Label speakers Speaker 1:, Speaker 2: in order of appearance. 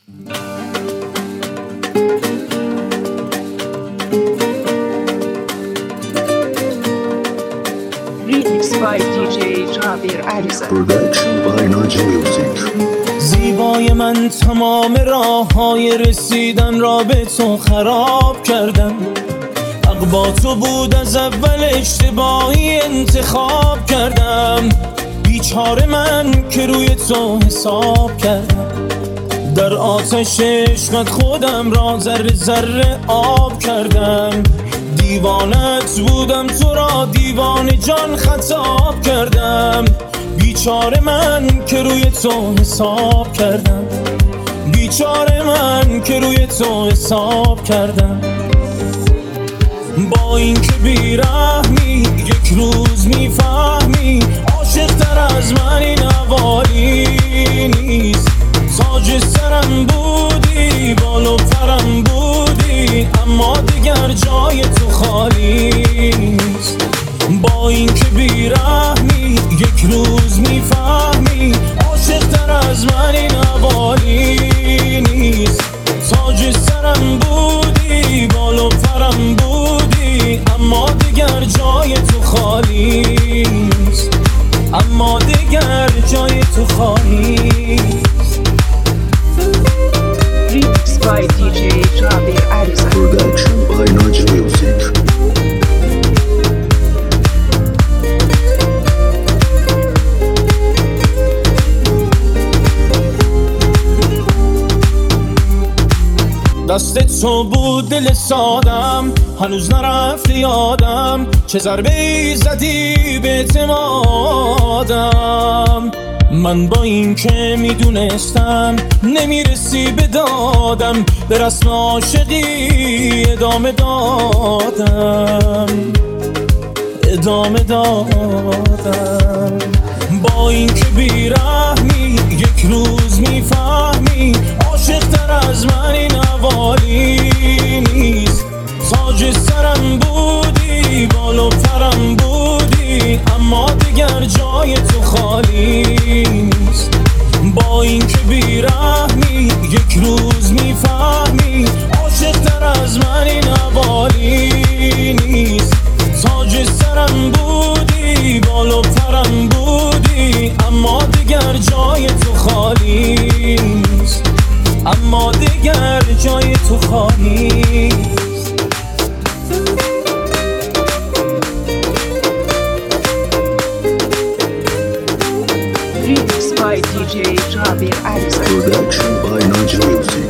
Speaker 1: Remix by DJ Jabir Aliza.
Speaker 2: Production by Naji Music.
Speaker 3: زیبای من تمام راه‌های رسیدن را به تو خراب کردم. حق با تو بود، از اول اشتباهی انتخاب کردم. بیچاره من که روی تو حساب کردم. در آتش عشقت خودم را ذره ذره آب کردم. دیوانت بودم، تو را دیوانه جان خطاب کردم. بیچاره من که روی تو حساب کردم. بیچاره من که روی تو حساب کردم. با این که بیرحمی یک روز میفهمی عاشق تر از من این حوالی نیست. تاج سرم بودی، بال و پرم بودی، اما دیگر جای تو خالی نیست. با این که بیرحمی یک روز میفهمی عاشق تر از من این حوالی نیست. تاج سرم بودی، بال و پرم بودی، اما دیگر جای تو خالی نیست. اما دیگر جای تو خالی نیست.
Speaker 1: Remix by DJ Jabir Aliza.
Speaker 2: Production by Naji Music.
Speaker 3: دست تو بود دل سادم، هنوز نرفته یادم چه ضربه‌ای زدی به اعتمادم. من با این که میدونستم نمیرسی به دادم، به رسم عاشقی ادامه دادم. با این که بیرحمی یک روز میفهمی عاشق تر از من این حوالی نیست. تاج سرم بودی، بال و پرم بودی، اما دیگر جای تو خالی نیست. با این که بیرحمی یک روز میفهمی عاشق تر از من این حوالی نیست. تاج سرم بودی، بال و پرم بودی، اما دیگر جای تو خالی نیست. اما دیگر جای تو خالی نیست.
Speaker 1: Remix by DJ Jabir Aliza.
Speaker 2: Production by Naji Music.